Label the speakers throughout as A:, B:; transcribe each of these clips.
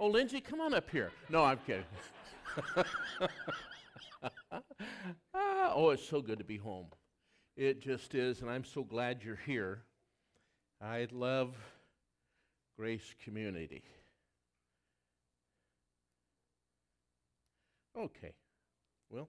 A: Oh, Lindsay, come on up here. No, I'm kidding. Oh, it's so good to be home. It just is, and I'm so glad you're here. I love Grace Community. Okay. Well.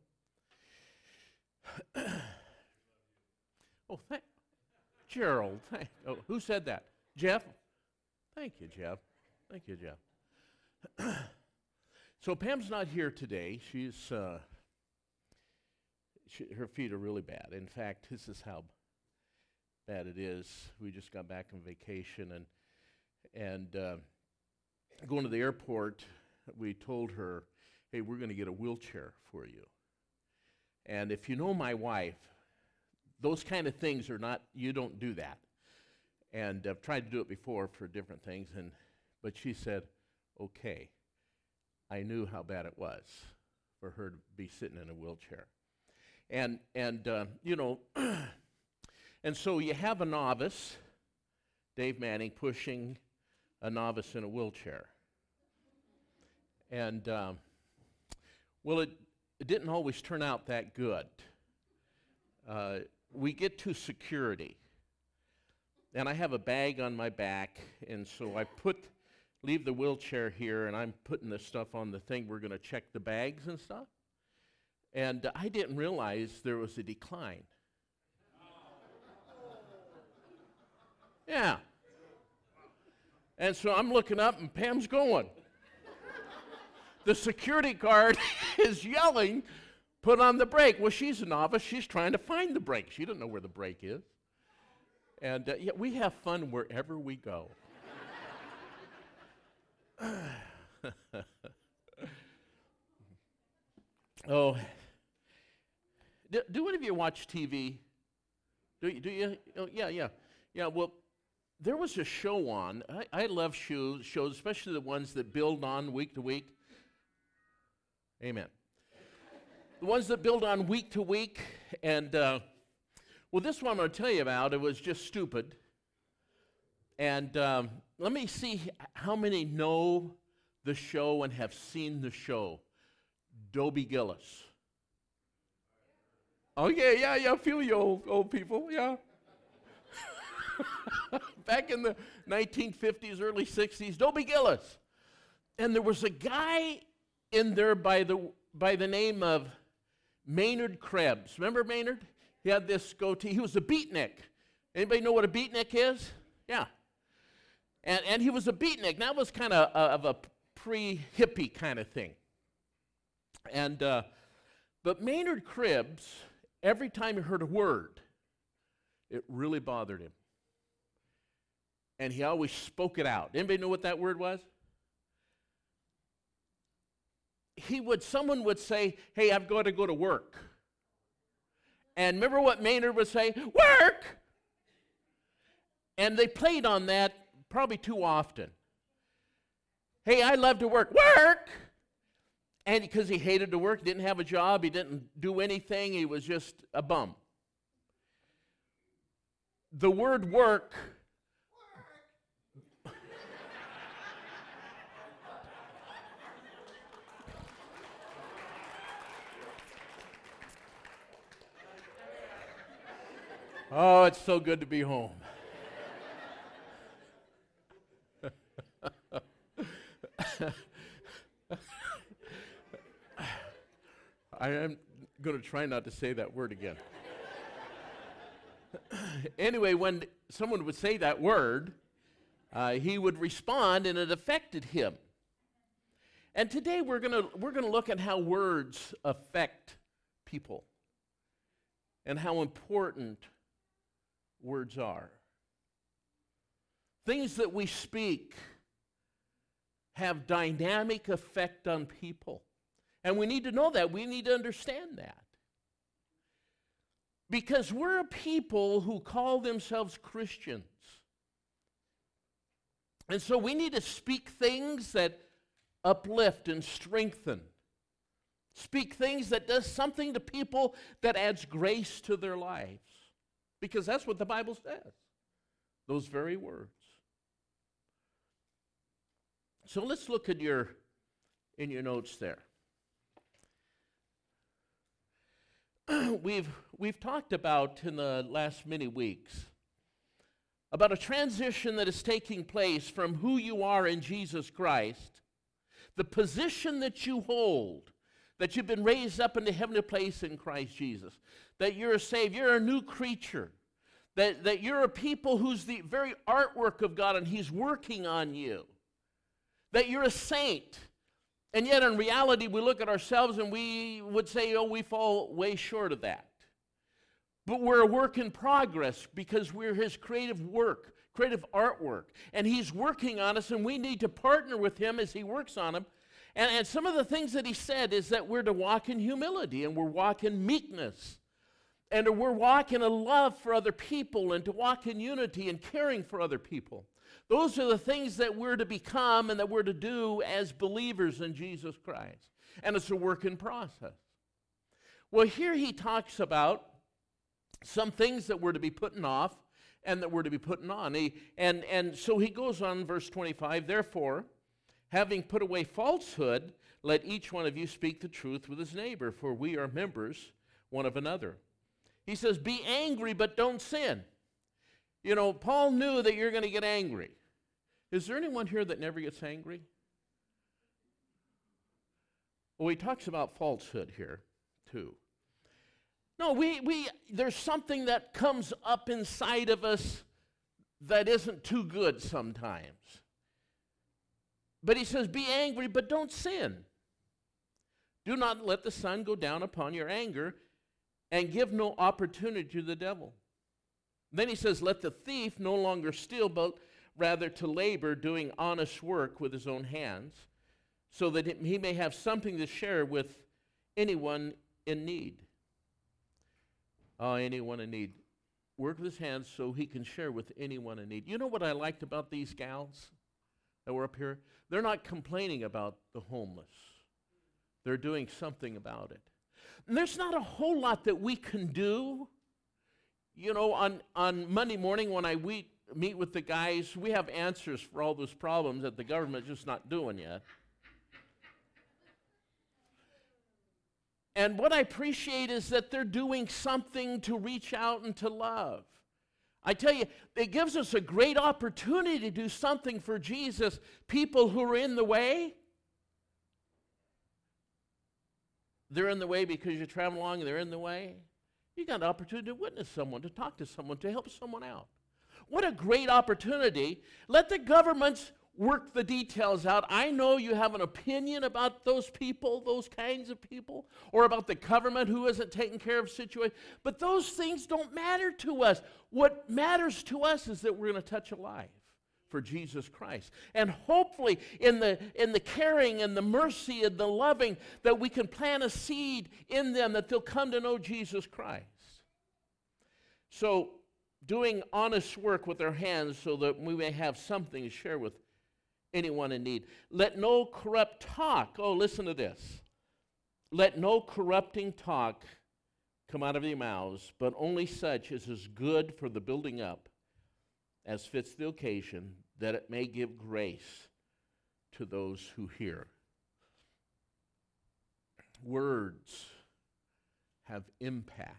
A: Oh, Gerald. Oh, who said that? Jeff? Thank you, Jeff. Thank you, Jeff. So Pam's not here today. She's her feet are really bad. In fact, this is how bad it is. We just got back from vacation and going to the airport. We told her, "Hey, we're going to get a wheelchair for you." And if you know my wife, those kind of things are not. You don't do that. And I've tried to do it before for different things, but she said, "Okay." I knew how bad it was for her to be sitting in a wheelchair. And you know, and so you have a novice, Dave Manning, pushing a novice in a wheelchair. And, well, it didn't always turn out that good. We get to security, and I have a bag on my back, and so I leave the wheelchair here, and I'm putting the stuff on the thing. We're going to check the bags and stuff. And I didn't realize there was a decline. Yeah. And so I'm looking up, and Pam's going. The security guard is yelling, "Put on the brake." Well, she's a novice. She's trying to find the brake. She doesn't know where the brake is. And yeah, we have fun wherever we go. Oh, do any of you watch TV? Do you? Oh, yeah. Well, there was a show on. I love shows, especially the ones that build on week to week. Amen. The ones that build on week to week, and well, this one I'm going to tell you about. It was just stupid. And let me see how many know the show and have seen the show. Dobie Gillis. Oh, yeah, I feel you old people, yeah. Back in the 1950s, early 60s, Dobie Gillis. And there was a guy in there by the name of Maynard Krebs. Remember Maynard? He had this goatee. He was a beatnik. Anybody know what a beatnik is? Yeah. And he was a beatnik. That was kind of a pre-hippie kind of thing. And but Maynard Krebs, every time he heard a word, it really bothered him. And he always spoke it out. Anybody know what that word was? Someone would say, "Hey, I've got to go to work." And remember what Maynard would say? "Work!" And they played on that probably too often. "Hey, I love to work." "Work!" And because he hated to work, didn't have a job, he didn't do anything, he was just a bum. The word work. Oh, it's so good to be home. I am going to try not to say that word again. Anyway, when someone would say that word, he would respond, and it affected him. And today we're going to look at how words affect people and how important words are. Things that we speak have dynamic effect on people. And we need to know that. We need to understand that. Because we're a people who call themselves Christians. And so we need to speak things that uplift and strengthen. Speak things that does something to people that adds grace to their lives. Because that's what the Bible says. Those very words. So let's look at in your notes there. We've talked about in the last many weeks about a transition that is taking place from who you are in Jesus Christ, the position that you hold, that you've been raised up into heavenly place in Christ Jesus, that you're saved, you're a new creature, that you're a people who's the very artwork of God and He's working on you, that you're a saint. And yet in reality, we look at ourselves and we would say, oh, we fall way short of that. But we're a work in progress because we're His creative artwork. And He's working on us, and we need to partner with Him as He works on them. And some of the things that He said is that we're to walk in humility, and we're walk in meekness, and we're walk in a love for other people, and to walk in unity and caring for other people. Those are the things that we're to become and that we're to do as believers in Jesus Christ. And it's a work in process. Well, here he talks about some things that we're to be putting off and that we're to be putting on. And so he goes on, verse 25, therefore, having put away falsehood, let each one of you speak the truth with his neighbor, for we are members one of another. He says, be angry, but don't sin. You know, Paul knew that you're going to get angry. Is there anyone here that never gets angry? Well, he talks about falsehood here, too. No, there's something that comes up inside of us that isn't too good sometimes. But he says, be angry, but don't sin. Do not let the sun go down upon your anger, and give no opportunity to the devil. Then he says, let the thief no longer steal, but rather to labor, doing honest work with his own hands, so that he may have something to share with anyone in need. Anyone in need. Work with his hands so he can share with anyone in need. You know what I liked about these gals that were up here? They're not complaining about the homeless. They're doing something about it. And there's not a whole lot that we can do. You know, on Monday morning when we meet with the guys, we have answers for all those problems that the government's just not doing yet. And what I appreciate is that they're doing something to reach out and to love. I tell you, it gives us a great opportunity to do something for Jesus. People who are in the way, they're in the way because you travel along and they're in the way. You got an opportunity to witness someone, to talk to someone, to help someone out. What a great opportunity. Let the governments work the details out. I know you have an opinion about those people, those kinds of people, or about the government who isn't taking care of situations, but those things don't matter to us. What matters to us is that we're going to touch a life for Jesus Christ. And hopefully in the caring and the mercy and the loving, that we can plant a seed in them that they'll come to know Jesus Christ. So doing honest work with our hands so that we may have something to share with anyone in need. Let no corrupt talk, listen to this. Let no corrupting talk come out of your mouths, but only such as is good for the building up, as fits the occasion, that it may give grace to those who hear. Words have impact.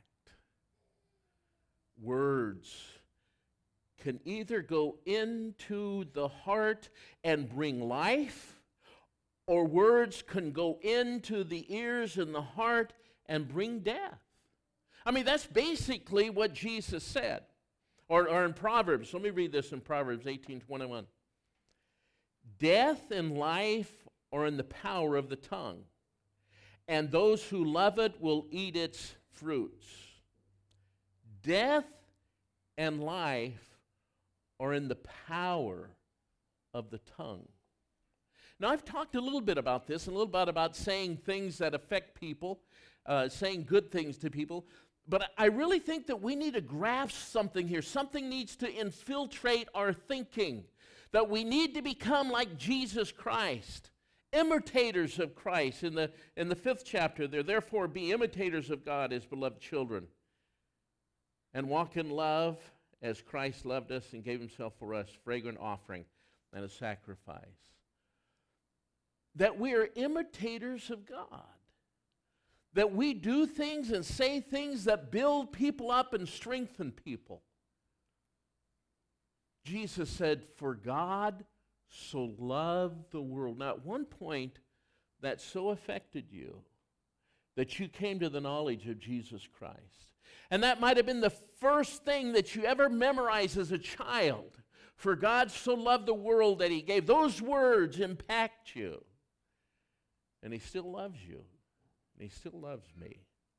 A: Words can either go into the heart and bring life, or words can go into the ears and the heart and bring death. I mean, that's basically what Jesus said. Or in Proverbs, let me read this in Proverbs 18:21. Death and life are in the power of the tongue, and those who love it will eat its fruits. Death and life are in the power of the tongue. Now, I've talked a little bit about this, and a little bit about saying things that affect people, saying good things to people, but I really think that we need to grasp something here. Something needs to infiltrate our thinking, that we need to become like Jesus Christ, imitators of Christ. In the 5th chapter there, therefore be imitators of God as beloved children, and walk in love as Christ loved us and gave himself for us, fragrant offering and a sacrifice. that we are imitators of God. That we do things and say things that build people up and strengthen people. Jesus said, "For God so loved the world." Now, at one point, that so affected you that you came to the knowledge of Jesus Christ. And that might have been the first thing that you ever memorized as a child. For God so loved the world that he gave. Those words impact you. And he still loves you. And he still loves me.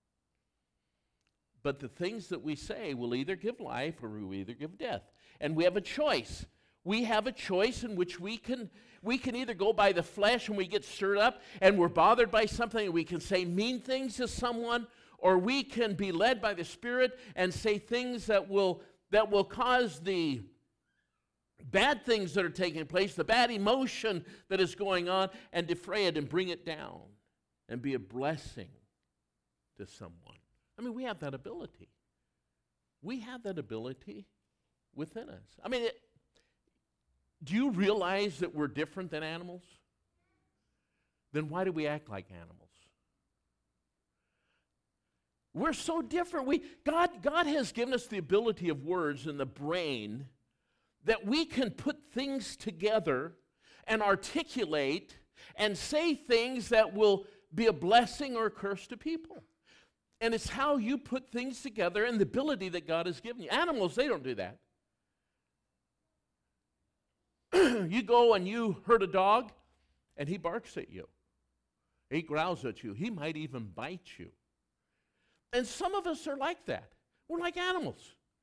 A: But the things that we say will either give life or will either give death. And we have a choice. We have a choice in which we can either go by the flesh and we get stirred up and we're bothered by something and we can say mean things to someone, or we can be led by the Spirit and say things that will cause the bad things that are taking place, the bad emotion that is going on, and defray it and bring it down and be a blessing to someone. I mean, we have that ability. We have that ability within us. I mean, do you realize that we're different than animals? Then why do we act like animals? We're so different. God has given us the ability of words in the brain that we can put things together and articulate and say things that will be a blessing or a curse to people. And it's how you put things together and the ability that God has given you. Animals, they don't do that. You go and you hurt a dog, and he barks at you. He growls at you. He might even bite you. And some of us are like that. We're like animals.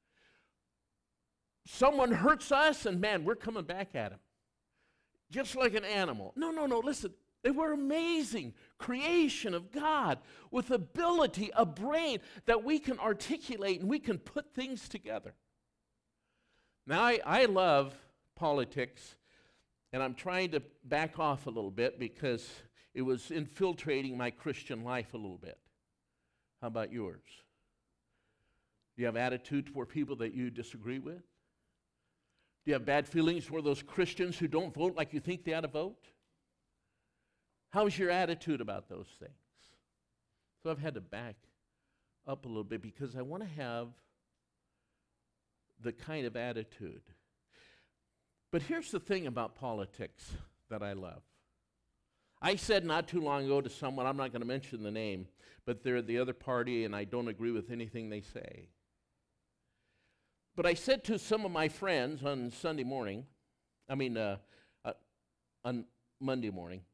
A: Someone hurts us, and man, we're coming back at him. Just like an animal. No, listen. They were amazing creation of God with ability, a brain that we can articulate and we can put things together. Now, I love politics, and I'm trying to back off a little bit because it was infiltrating my Christian life a little bit. How about yours? Do you have attitude toward people that you disagree with? Do you have bad feelings toward those Christians who don't vote like you think they ought to vote? How's your attitude about those things? So I've had to back up a little bit because I want to have the kind of attitude. But here's the thing about politics that I love. I said not too long ago to someone, I'm not going to mention the name, but they're the other party and I don't agree with anything they say. But I said to some of my friends on Monday morning,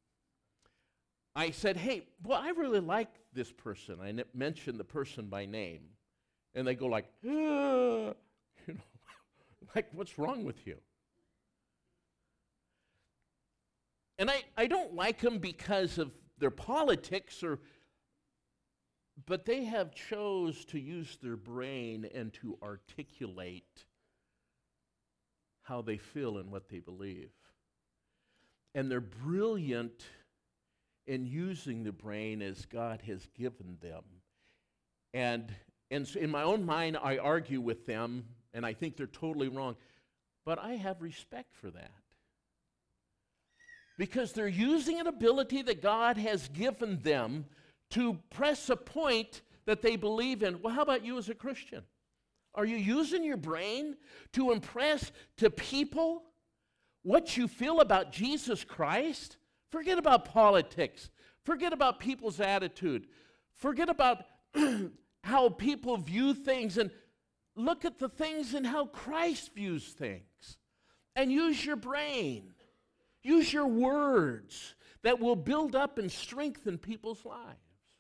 A: I said, hey, well, I really like this person. I mentioned the person by name. And they go like, like, what's wrong with you? And I don't like them because of their politics, but they have chose to use their brain and to articulate how they feel and what they believe. And they're brilliant in using the brain as God has given them. And so in my own mind, I argue with them, and I think they're totally wrong. But I have respect for that. Because they're using an ability that God has given them to press a point that they believe in. Well, how about you as a Christian? Are you using your brain to impress to people what you feel about Jesus Christ? Forget about politics. Forget about people's attitude. Forget about how people view things, and look at the things and how Christ views things. And use your brain. Use your words that will build up and strengthen people's lives.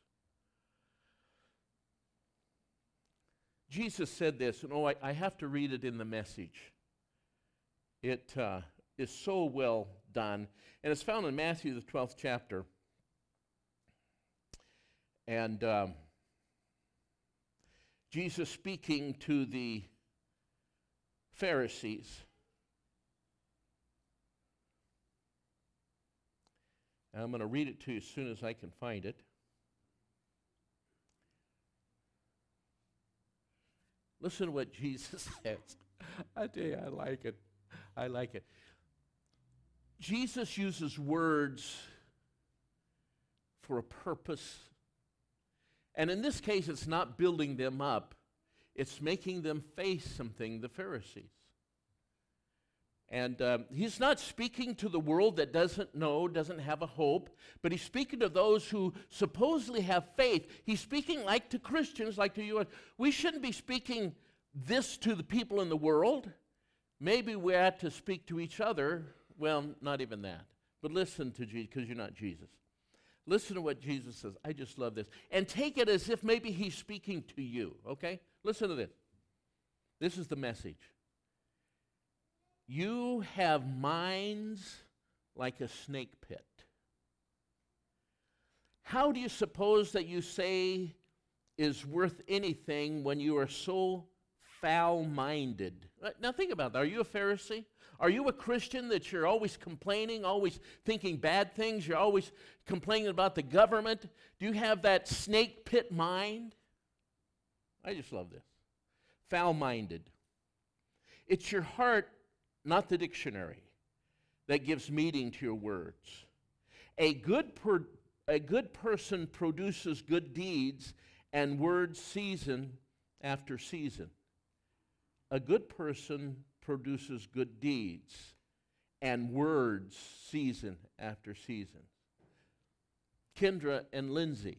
A: Jesus said this, and I have to read it in the Message. It is so well done. And it's found in Matthew, the 12th chapter. And Jesus speaking to the Pharisees. And I'm going to read it to you as soon as I can find it. Listen to what Jesus says. I tell you, I like it. Jesus uses words for a purpose. And in this case, it's not building them up. It's making them face something, the Pharisees. And he's not speaking to the world that doesn't know, doesn't have a hope, but he's speaking to those who supposedly have faith. He's speaking like to Christians, like to you. We shouldn't be speaking this to the people in the world. Maybe we ought to speak to each other. Well, not even that. But listen to Jesus, because you're not Jesus. Listen to what Jesus says. I just love this. And take it as if maybe he's speaking to you, okay? Listen to this. This is the message. You have minds like a snake pit. How do you suppose that you say is worth anything when you are so foul-minded? Now think about that. Are you a Pharisee? Are you a Christian that you're always complaining, always thinking bad things? You're always complaining about the government? Do you have that snake pit mind? I just love this. Foul-minded. It's your heart, not the dictionary, that gives meaning to your words. A good person produces good deeds and words season after season. A good person produces good deeds and words season after season. Kendra and Lindsay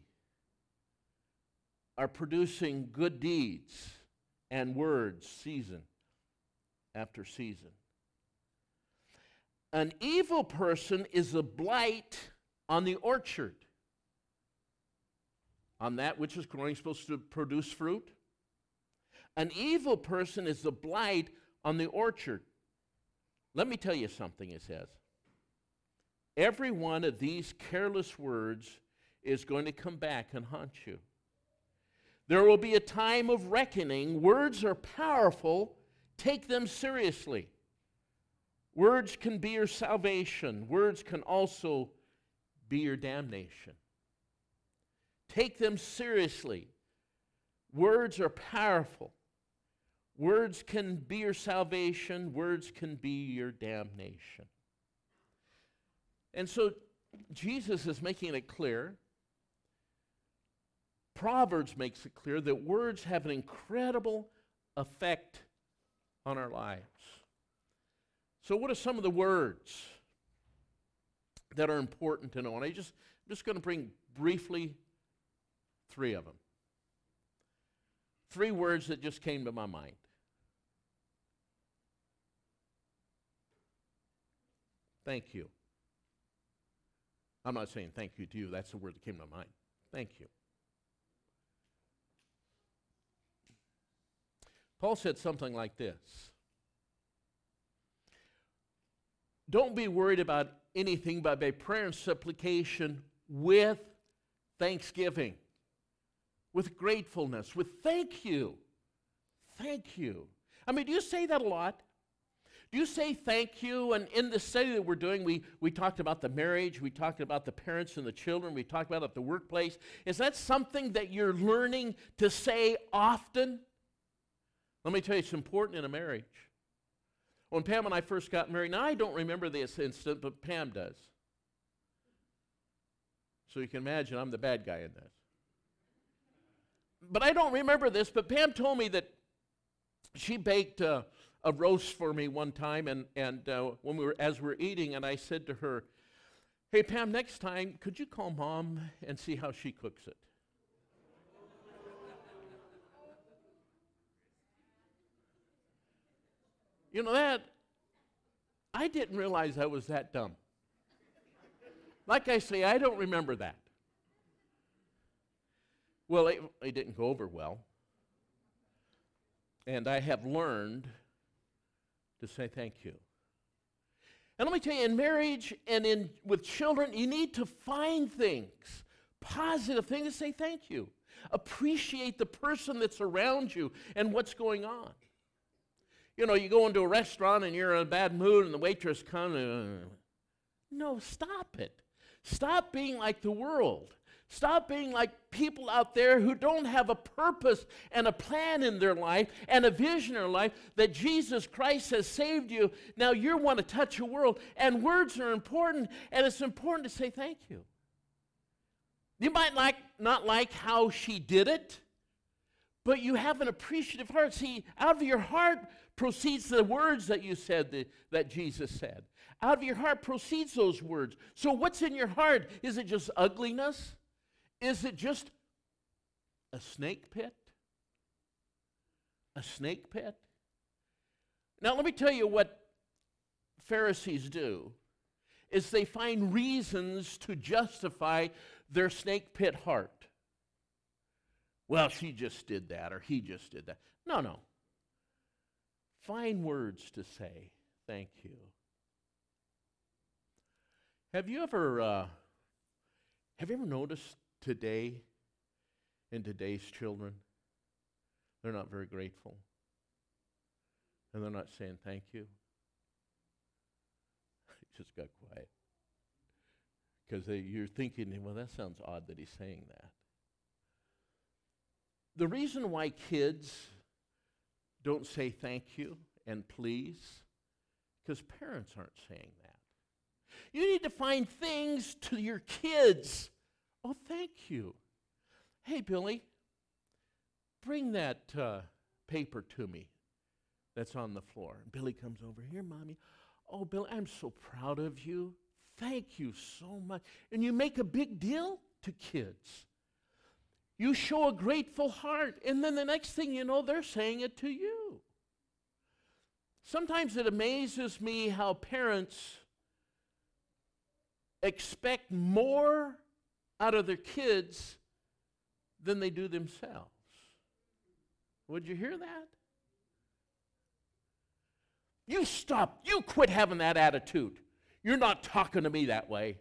A: are producing good deeds and words season after season. An evil person is a blight on the orchard, on that which is growing, supposed to produce fruit. An evil person is a blight on the orchard. Let me tell you something, it says. Every one of these careless words is going to come back and haunt you. There will be a time of reckoning. Words are powerful. Take them seriously. Words can be your salvation. Words can also be your damnation. Take them seriously. Words are powerful. Words can be your salvation. Words can be your damnation. And so Jesus is making it clear. Proverbs makes it clear that words have an incredible effect on our lives. So what are some of the words that are important to know? And I'm just going to bring briefly 3 of them. 3 words that just came to my mind. Thank you. I'm not saying thank you to you. That's the word that came to my mind. Thank you. Paul said something like this. Don't be worried about anything, but by prayer and supplication with thanksgiving, with gratefulness, with thank you. Thank you. I mean, do you say that a lot? Do you say thank you? And in the study that we're doing, we talked about the marriage, we talked about the parents and the children, we talked about at the workplace. Is that something that you're learning to say often? Let me tell you, it's important in a marriage. When Pam and I first got married, now I don't remember this incident, but Pam does. So you can imagine I'm the bad guy in this. But I don't remember this, but Pam told me that she baked a roast for me one time, and when as we were eating, and I said to her, "Hey Pam, next time, could you call Mom and see how she cooks it?" You know that, I didn't realize I was that dumb. Like I say, I don't remember that. Well, it didn't go over well. And I have learned to say thank you. And let me tell you, in marriage and with children, you need to find things, positive things to say thank you. Appreciate the person that's around you and what's going on. You know, you go into a restaurant and you're in a bad mood and the waitress comes. No, stop it. Stop being like the world. Stop being like people out there who don't have a purpose and a plan in their life and a vision in their life that Jesus Christ has saved you. Now you want to touch a world, and words are important, and it's important to say thank you. You might not like how she did it, but you have an appreciative heart. See, out of your heart proceeds the words that you said, that Jesus said. Out of your heart proceeds those words. So what's in your heart? Is it just ugliness? Is it just a snake pit? A snake pit? Now let me tell you what Pharisees do, is they find reasons to justify their snake pit heart. Well, she just did that, or he just did that. No. Find words to say thank you. Have you ever noticed today, in today's children, they're not very grateful, and they're not saying thank you? It just got quiet because you're thinking, well, that sounds odd that he's saying that. The reason why kids don't say thank you and please, because parents aren't saying that. You need to find things to your kids. Oh, thank you. Hey, Billy, bring that paper to me that's on the floor. And Billy comes over here, Mommy. Oh, Billy, I'm so proud of you. Thank you so much. And you make a big deal to kids. You show a grateful heart, and then the next thing you know, they're saying it to you. Sometimes it amazes me how parents expect more out of their kids than they do themselves. Would you hear that? You stop. You quit having that attitude. You're not talking to me that way.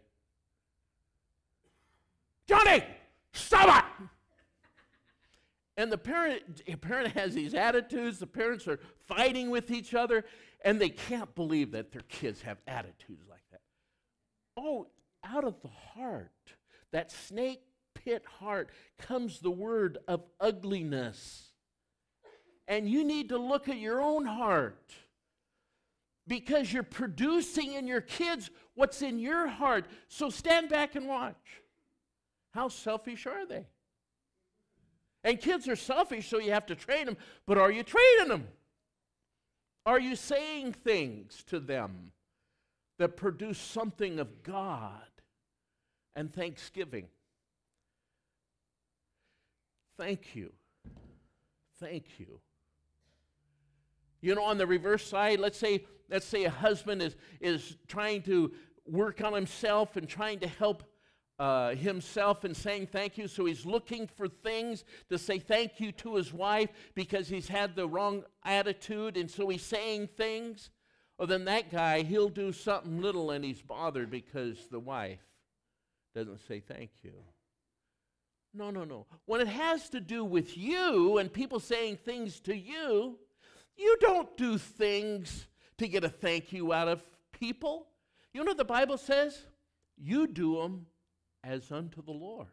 A: Johnny, stop it! And the parent has these attitudes. The parents are fighting with each other, and they can't believe that their kids have attitudes like that. Oh, out of the heart, that snake pit heart, comes the word of ugliness. And you need to look at your own heart, because you're producing in your kids what's in your heart. So stand back and watch. How selfish are they? And kids are selfish, so you have to train them. But are you training them? Are you saying things to them that produce something of God and thanksgiving? Thank you. Thank you. You know, on the reverse side, let's say a husband is trying to work on himself and trying to help himself and saying thank you. So he's looking for things to say thank you to his wife because he's had the wrong attitude, and so he's saying things. Well, then that guy, he'll do something little and he's bothered because the wife doesn't say thank you. No. When it has to do with you and people saying things to you, you don't do things to get a thank you out of people. You know what the Bible says? You do them as unto the Lord.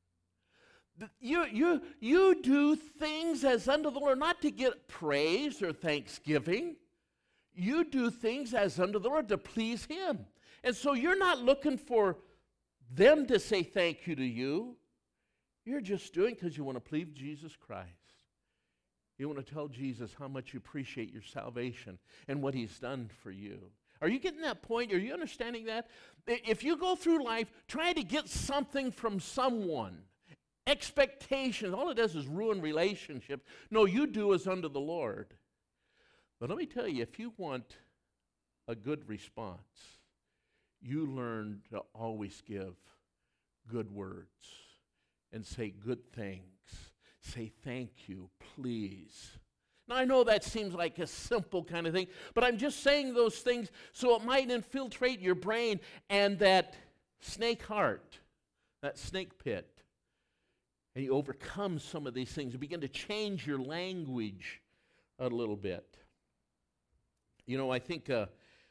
A: You do things as unto the Lord, not to get praise or thanksgiving. You do things as unto the Lord to please Him. And so you're not looking for them to say thank you to you. You're just doing because you want to please Jesus Christ. You want to tell Jesus how much you appreciate your salvation and what He's done for you. Are you getting that point? Are you understanding that? If you go through life trying to get something from someone, expectations, all it does is ruin relationships. No, you do as unto the Lord. But let me tell you, if you want a good response, you learn to always give good words and say good things. Say thank you, please. Now, I know that seems like a simple kind of thing, but I'm just saying those things so it might infiltrate your brain, and that snake heart, that snake pit, and you overcome some of these things. You begin to change your language a little bit. You know, I think a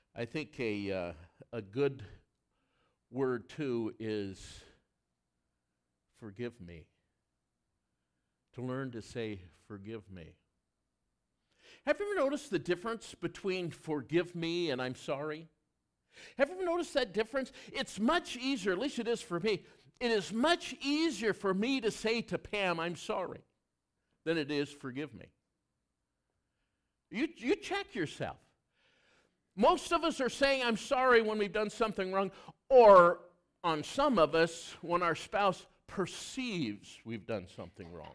A: good word too is forgive me. To learn to say forgive me. Have you ever noticed the difference between forgive me and I'm sorry? Have you ever noticed that difference? It's much easier, at least it is for me. It is much easier for me to say to Pam, I'm sorry, than it is forgive me. You check yourself. Most of us are saying I'm sorry when we've done something wrong, or on some of us, when our spouse perceives we've done something wrong.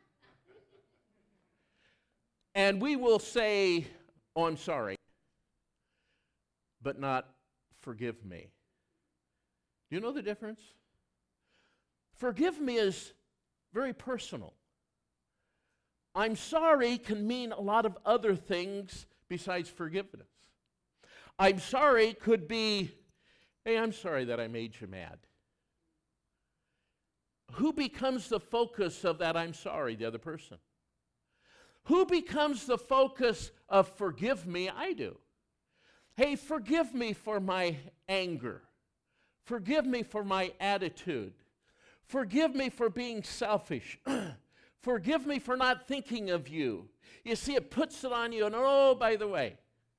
A: And we will say, oh, I'm sorry, but not forgive me. Do you know the difference? Forgive me is very personal. I'm sorry can mean a lot of other things besides forgiveness. I'm sorry could be, hey, I'm sorry that I made you mad. Who becomes the focus of that I'm sorry? The other person. Who becomes the focus of forgive me? I do. Hey, forgive me for my anger. Forgive me for my attitude. Forgive me for being selfish. Forgive me for not thinking of you. You see, it puts it on you. And oh, by the way,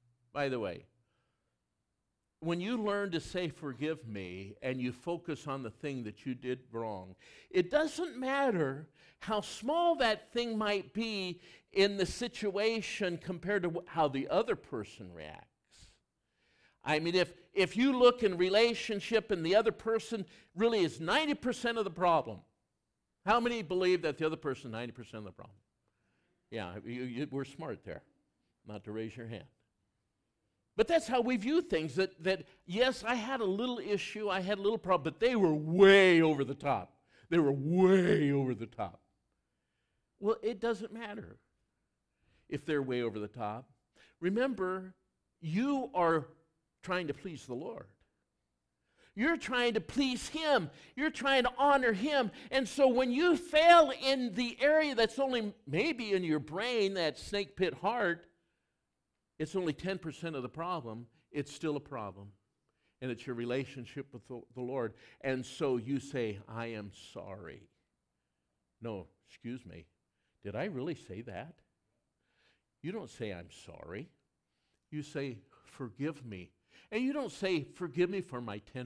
A: when you learn to say forgive me and you focus on the thing that you did wrong, it doesn't matter how small that thing might be in the situation compared to how the other person reacts. I mean, if you look in relationship and the other person really is 90% of the problem, how many believe that the other person is 90% of the problem? Yeah, we're smart there, not to raise your hand. But that's how we view things, that yes, I had a little issue, I had a little problem, but they were way over the top. They were way over the top. Well, it doesn't matter if they're way over the top. Remember, you are trying to please the Lord. You're trying to please Him. You're trying to honor Him. And so when you fail in the area that's only maybe in your brain, that snake pit heart, it's only 10% of the problem. It's still a problem. And it's your relationship with the Lord. And so you say, I am sorry. No, excuse me. Did I really say that? You don't say, I'm sorry. You say, forgive me. And you don't say, forgive me for my 10%.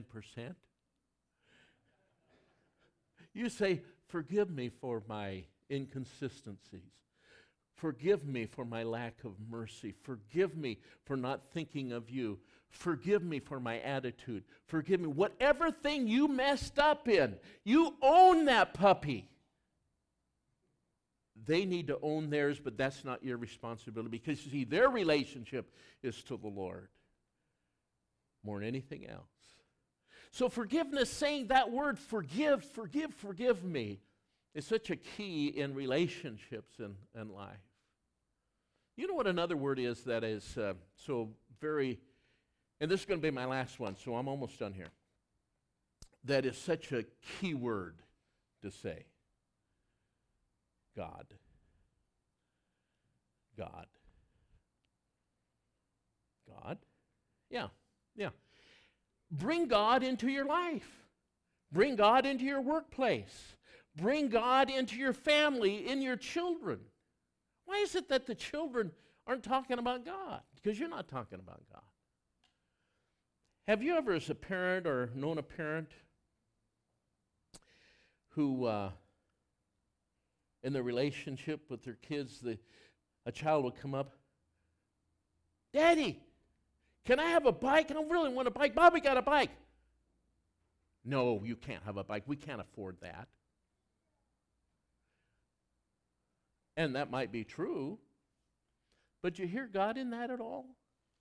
A: You say, forgive me for my inconsistencies. Forgive me for my lack of mercy. Forgive me for not thinking of you. Forgive me for my attitude. Forgive me. Whatever thing you messed up in, you own that puppy. They need to own theirs, but that's not your responsibility because, you see, their relationship is to the Lord more than anything else. So forgiveness, saying that word, forgive me, is such a key in relationships and life. You know what another word is that is so very, and this is going to be my last one, so I'm almost done here, that is such a key word to say? God. God. God? Yeah. Bring God into your life. Bring God into your workplace. Bring God into your family, in your children. Why is it that the children aren't talking about God? Because you're not talking about God. Have you ever, as a parent or known a parent who, in their relationship with their kids, a child would come up, Daddy, can I have a bike? I don't really want a bike. Bobby got a bike. No, you can't have a bike. We can't afford that. And that might be true, but you hear God in that at all?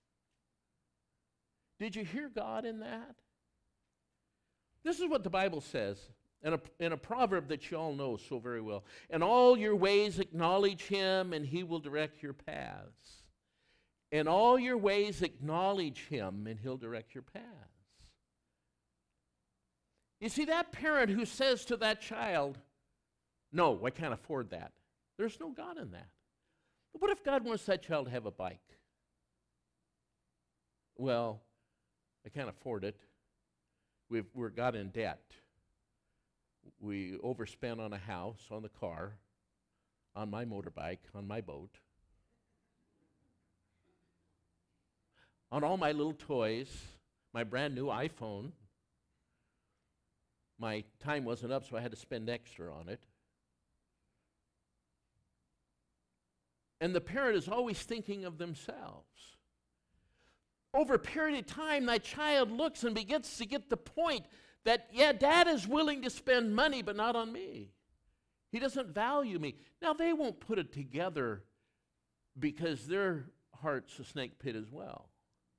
A: Did you hear God in that? This is what the Bible says in a proverb that you all know so very well. In all your ways acknowledge Him, and He will direct your paths. In all your ways acknowledge Him, and He'll direct your paths. You see, that parent who says to that child, no, I can't afford that. There's no God in that. But what if God wants that child to have a bike? Well, I can't afford it. We're got in debt. We overspent on a house, on the car, on my motorbike, on my boat, on all my little toys, my brand new iPhone. my time wasn't up, so I had to spend extra on it. And the parent is always thinking of themselves. Over a period of time, that child looks and begins to get the point that, yeah, Dad is willing to spend money, but not on me. He doesn't value me. Now, they won't put it together because their heart's a snake pit as well.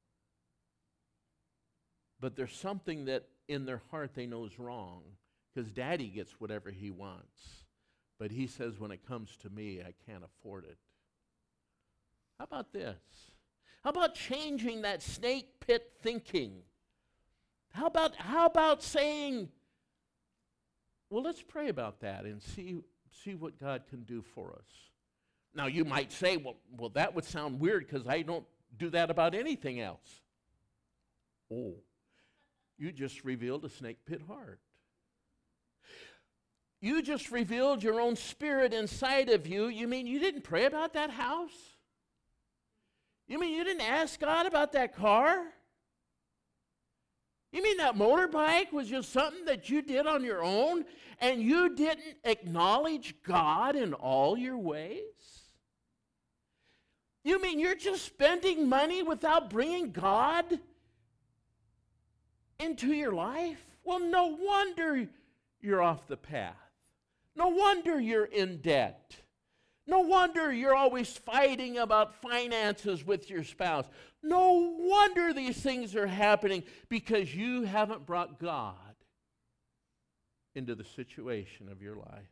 A: But there's something that in their heart they know is wrong, because Daddy gets whatever he wants. But he says, when it comes to me, I can't afford it. How about this? How about changing that snake pit thinking? How about saying, well, let's pray about that and see what God can do for us. Now, you might say, well, that would sound weird because I don't do that about anything else. Oh, you just revealed a snake pit heart. You just revealed your own spirit inside of you. You mean you didn't pray about that house? You mean you didn't ask God about that car? You mean that motorbike was just something that you did on your own and you didn't acknowledge God in all your ways? You mean you're just spending money without bringing God into your life? Well, no wonder you're off the path. No wonder you're in debt. No wonder you're always fighting about finances with your spouse. No wonder these things are happening because you haven't brought God into the situation of your life.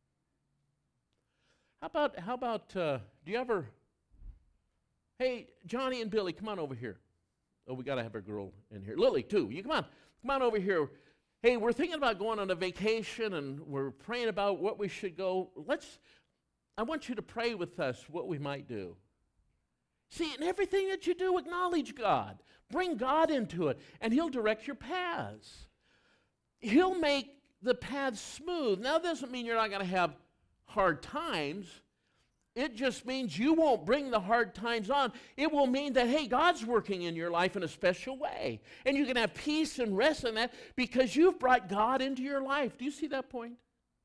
A: How about do you ever, hey, Johnny and Billy, come on over here. Oh, we got to have a girl in here. Lily, too. You come on over here. Hey, we're thinking about going on a vacation, and we're praying about what we should go. I want you to pray with us what we might do. See, in everything that you do, acknowledge God. Bring God into it, and He'll direct your paths. He'll make the paths smooth. Now, that doesn't mean you're not going to have hard times. It just means you won't bring the hard times on. It will mean that, hey, God's working in your life in a special way. And you can have peace and rest in that because you've brought God into your life. Do you see that point?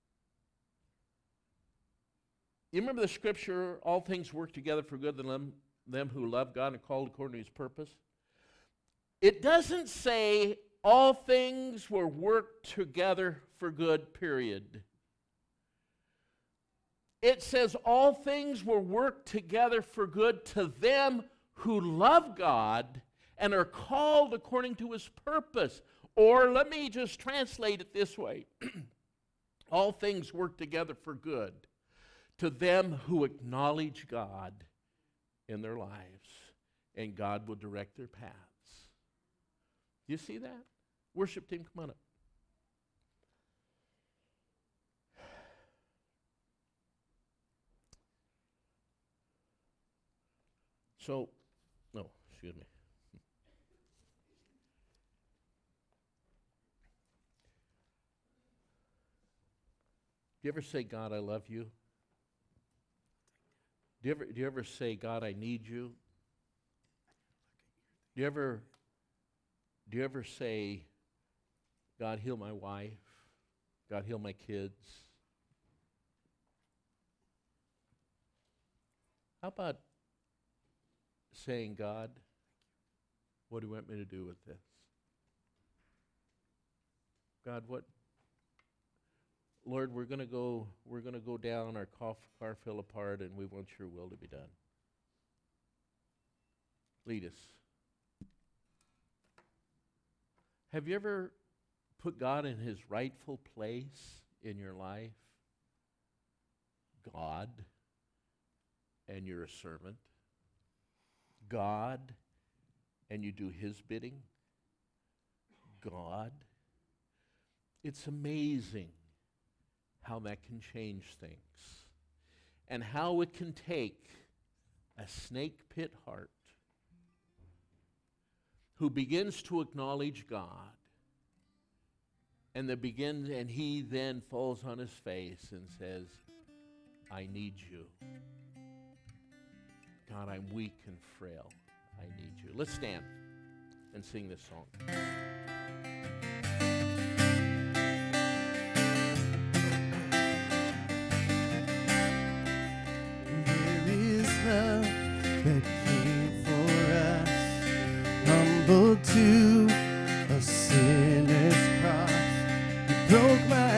A: You remember the scripture, all things work together for good to them who love God and called according to His purpose? It doesn't say all things will work together for good, period. It says all things will work together for good to them who love God and are called according to His purpose. Or let me just translate it this way. All things work together for good to them who acknowledge God in their lives, and God will direct their paths. Do you see that? Worship team, come on up. So, no, excuse me. Do you ever say, God, I love you? Do you ever say, God, I need you? Do you ever say, God, heal my wife? God, heal my kids? How about saying, God, what do you want me to do with this? God, Lord, we're going to go down, our car fell apart, and we want your will to be done. Lead us. Have you ever put God in His rightful place in your life? God, and you're a servant. God, and you do His bidding. God. It's amazing how that can change things, and how it can take a snake pit heart who begins to acknowledge God, and he then falls on his face and says, I need you. God, I'm weak and frail. I need you. Let's stand and sing this song.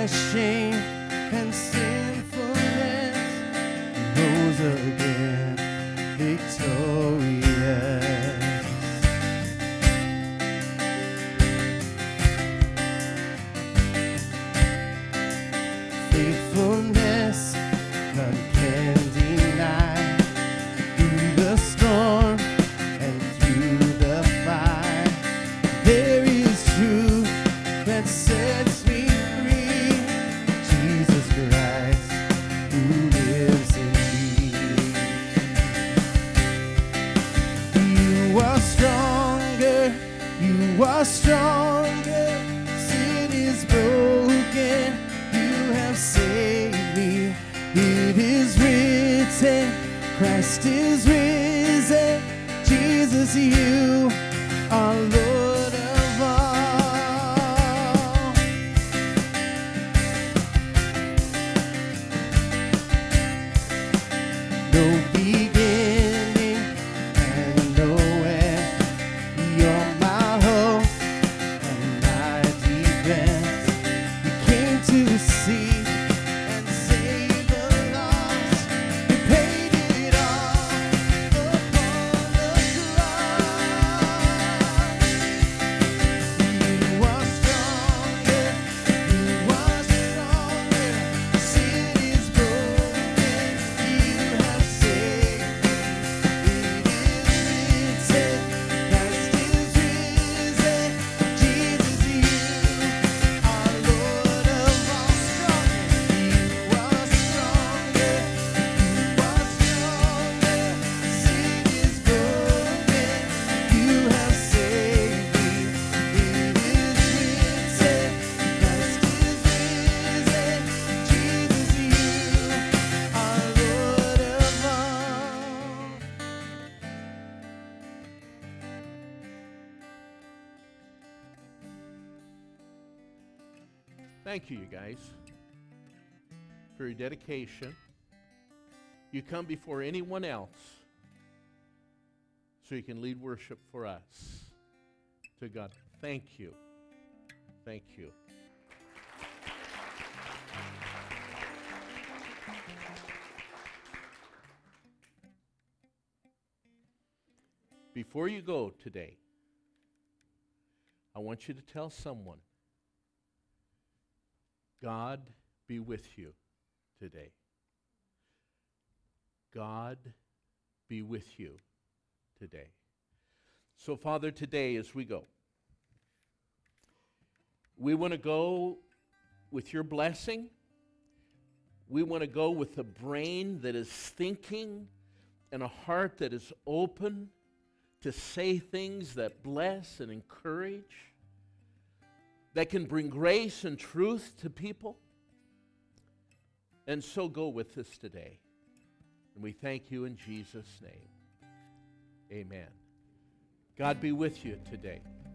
B: my shame and sinfulness, rose again, victorious. Faithfulness, none can deny. Through the storm and through the fire, there is truth that sets me free. Jesus Christ, who lives in me. You are stronger, you are stronger. Sin is broken, you have saved me. It is written, Christ is risen. Jesus, you are Lord of all. No beginning and no end. You're my hope and my defense. You came to seek and save the lost. You paid it all upon the cross. You are stronger, you are stronger. Sin is broken, you have saved me. It is written, Christ is risen. Jesus, you are Lord of all. You are stronger, you are stronger. Sin is broken, you have saved me. It is written, Christ is risen. Jesus, you are Lord of all.
A: Thank you, you guys, for your dedication. You come before anyone else so you can lead worship for us. To God, thank you. Thank you. Before you go today, I want you to tell someone, God be with you today. God be with you today. So, Father, today as we go, we want to go with your blessing. We want to go with a brain that is thinking and a heart that is open to say things that bless and encourage, that can bring grace and truth to people. And so go with us today. And we thank you in Jesus' name. Amen. God be with you today.